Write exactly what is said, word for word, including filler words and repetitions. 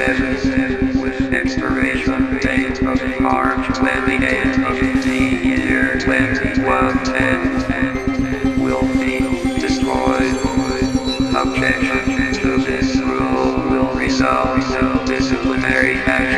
seven, with expiration date of March twenty-eighth of the year twenty-one ten, will be destroyed. Objection to this rule will result in disciplinary action.